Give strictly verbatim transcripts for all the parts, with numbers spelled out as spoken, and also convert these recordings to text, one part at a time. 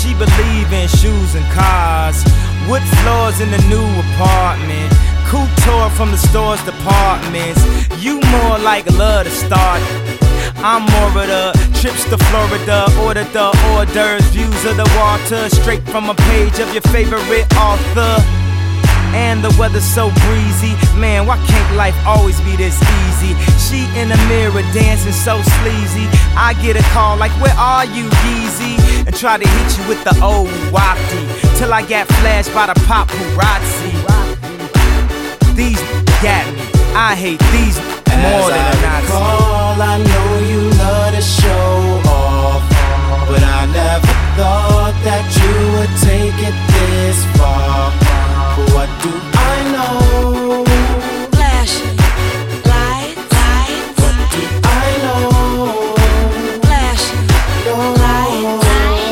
She believe in shoes and cars, wood floors in the new apartment, couture from the store's departments. You more like love to start. I'm more of the trips to Florida, order the hors d'oeuvres, views of the water, straight from a page of your favorite author. And the weather's so breezy, man, why can't life always be this easy? She in the mirror dancing so sleazy. I get a call like, where are you, Yeezy? And try to hit you with the old wafty, till I got flashed by the paparazzi. These got me, I hate these more than a Nazi. Recall, I know you love to show off, but I never thought that you would take it this far. What do I know? Flashing lights, lights. What do I know? Flashing lights,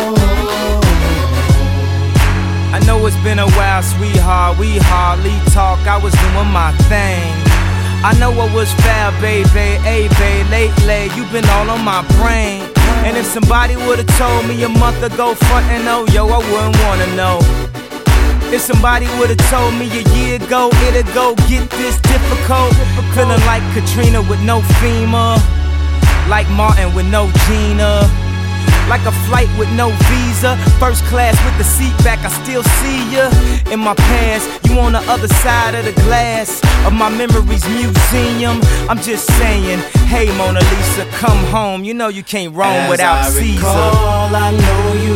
I know it's been a while, sweetheart, we hardly talk. I was doing my thing. I know I was foul, baby, hey, babe, lately you been all on my brain. And if somebody would've told me a month ago, frontin' oh, yo, I wouldn't wanna know. If somebody would've told me a year ago, it'd go get this difficult. Feeling like Katrina with no FEMA, like Martin with no Gina, like a flight with no visa, first class with the seat back, I still see ya. In my past, you on the other side of the glass of my memories museum. I'm just saying, hey Mona Lisa, come home. You know you can't roam As without I Caesar. recall, I know you